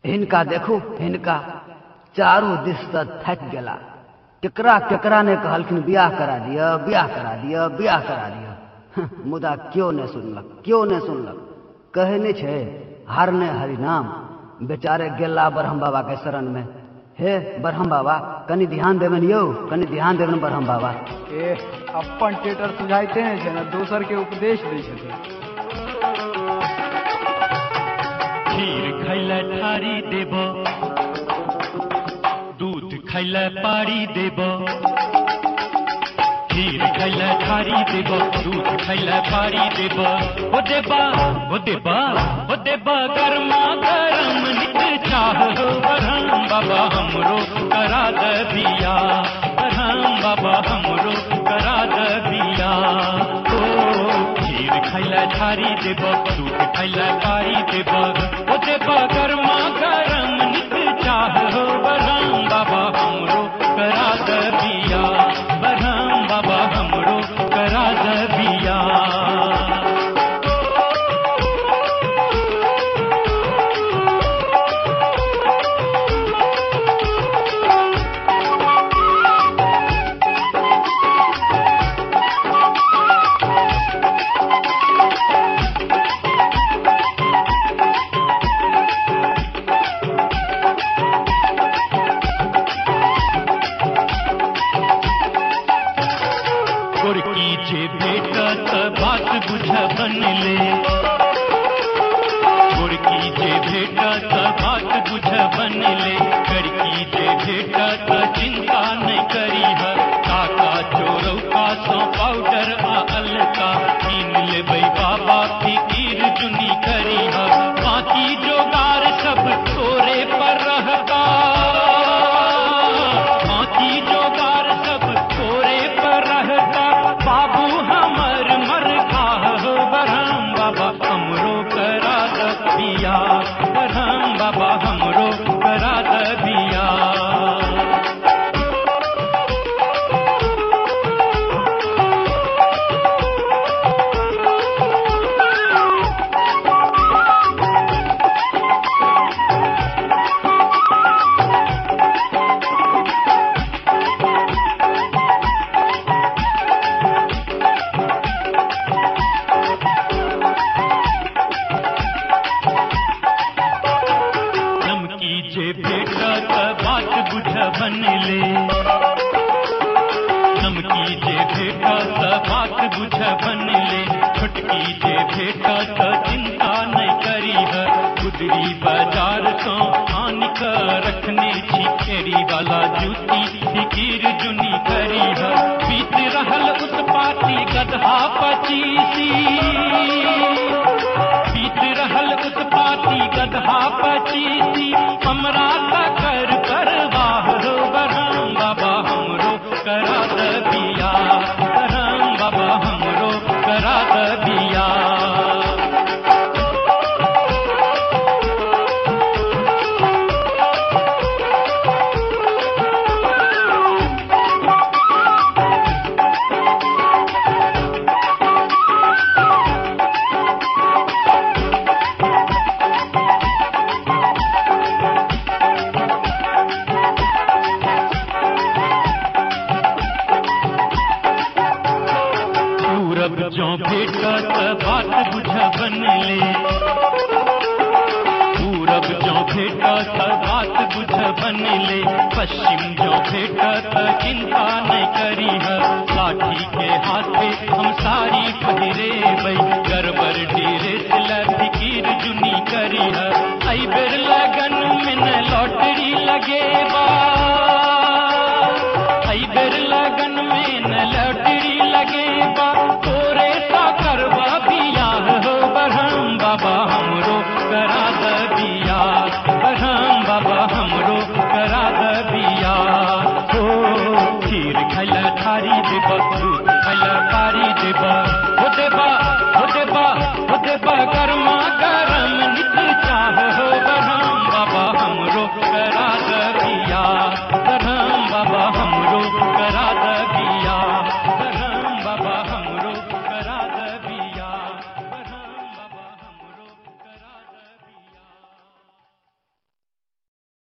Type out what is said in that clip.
हिनका देखू, हिनका चारू दिस से थक गेला। केकरा केकरा ने कहलखिन बियाह करा दिया, बियाह करा दिया, बियाह करा दिया, मुदा क्यों ने सुनलक, क्यों ने सुनलक। कहे नहीं छे हारने हरिनाम। बेचारे गेला ब्रह्म बाबा के शरण में। हे ब्रह्म बाबा कनी ध्यान देवन यो, कनी ध्यान देवन ब्रह्म बाबा। अपन टेटर सुझाइते हैं ना, दोसर के उपदेश दै छथिन। खीर खैले ठारी देब, दूध खैले पारी देब। खीर खैले ठारी देब, दूध खैले पारी देब। ओ देबा, ओ देबा, ओ देबा गरमा गरम नित चाह हो। ब्रह्म बाबा हमरो करा दे बिया, ब्रह्म बाबा हमरो करा दे बिया। ओ खीर खैले ठारी देब, दूध खैले पारी देब। ओ देबा गरमा गरम नित चाह हो। ब्रह्म बाबा हमरो करा दे बिया, ब्रह्म बाबा हमरो करा दे बिया। गोरकी जे भेटत बात बुझ बनले, गोरकी जे भेटत बात बुझ बनले। करकी जे भेटत चिंता नहीं करी है। काका चोरौका सौ पाउडर आ अलका कीन लेबै बाबा फिकीर जुनी करी है। बाकी जोगार सब तोरे पर रहता, बाकी जोगार सब तोरे पर रहता। बाबू हमर मर खाह हो। ब्रह्म बाबा हमरो करा दे बिया, ब्रह्म बाबा हमरो करा दे बिया। जे भेटत बात बुझ बनले, नमकी जे भेटत बात बुझ बनले। छोटकी जे भेटत चिंता नहीं करी है। गुदरी बाजार तो आन कर रखने छी फेरी वाला जूती फिकीर जुनी करी है। बीत रहल उस पाती गधा पचीसी, बीत रहल उस पाती गधा पचीसी। हमरा कर परवाह हो। ब्रह्म बाबा हमरो करा दे बिया, ब्रह्म बाबा हमरो करा दे बिया। जो भेटत बात बुझ बनले, पूरब जो भेटत बात बुझ बनले। पश्चिम जो भेटत चिंता नहीं करी है। लाठी के हाथे हम सारी पहिरेबै, गड़बड़ डेरे से फिकीर जुनी करी है। आई बेर लगन में न लॉटरी लगेबा, आई बेर लगन में न लॉटरी लगेबा। तोरे सा करवा बियाह हो। ब्रह्म बाबा हमरो करा दे बिया,